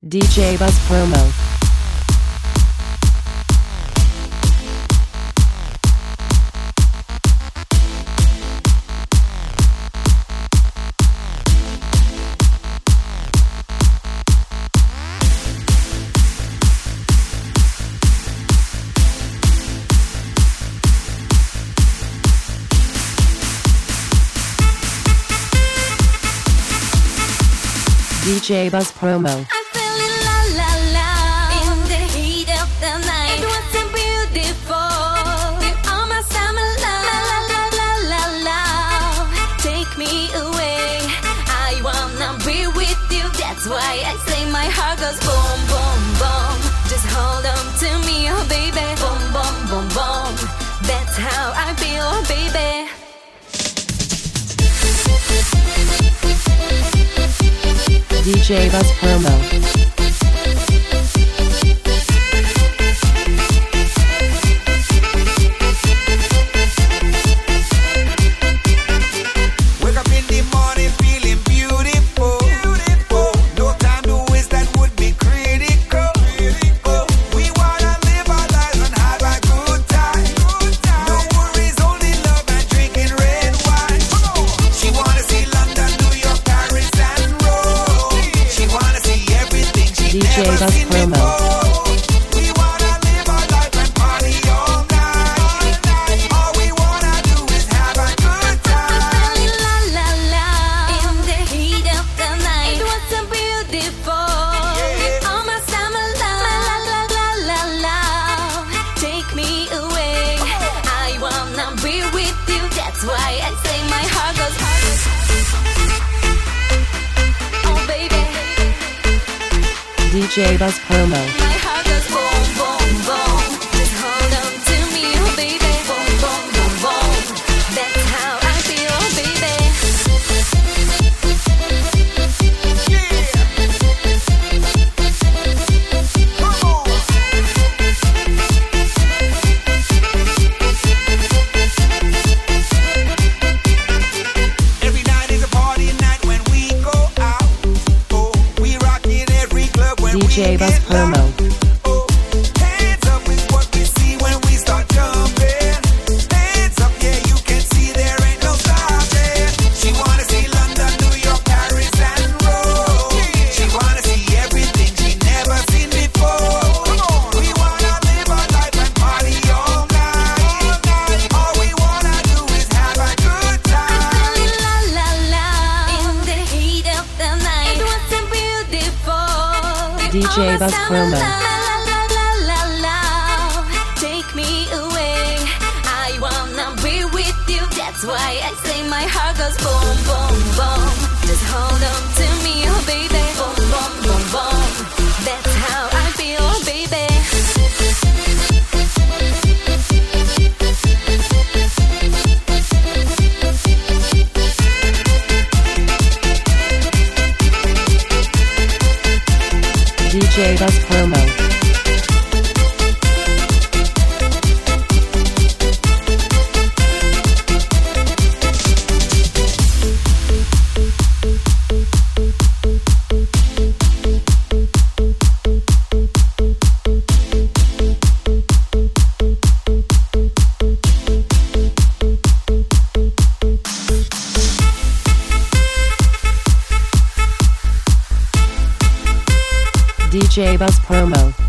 DJ Buzz Promo. DJ Buzz Promo. I fell in la la la in the heat of the night. It was so beautiful. You are my summer love, la la la la la. Take me away. I wanna be with you. That's why I say my heart goes boom boom boom. Just hold on to me, oh baby. Boom boom boom boom. That's how I feel, oh baby. DJ Buzz Promo. Wake up in the morning feeling beautiful. No time to waste, that would be critical. We wanna live our lives and have a good time. No worries, only love and drinking red wine. She wanna see London, New York, Paris and Rome. She wanna see everything she DJ never Buzz seen Promo. before. We wanna live our life and party all night. All we wanna do is have a good time. La la la in the heat of the night. It was so beautiful. Oh my summer love, la la la la. Take me away. I wanna be with you. That's why I say my heart goes. Oh baby, DJ Buzz Promo. my heart goes boom boom boom. Just hold on to me, oh baby. Boom boom boom boom. That's how I feel, oh baby. Every night is a party night when we go out. Oh, we rock in every club when DJ we Buzz get Promo. loud. Oh, hands up is what we see when we start jumping. Hands up, yeah, you can see there ain't no stopping. She wanna see London, New York, Paris and Rome. She wanna see everything she never seen before. We wanna live our life and party all night. All we wanna do is have a good time. La la la in the heat of the night. It was so beautiful. DJ Oh, my Buzz summer Promo. love, la la la la. Take me away. I wanna be with you. That's why I say my heart goes boom boom boom. Just hold on to me, oh baby. Boom boom boom boom. That's how I feel, oh baby. DJ Buzz Promo. DJ Buzz Promo.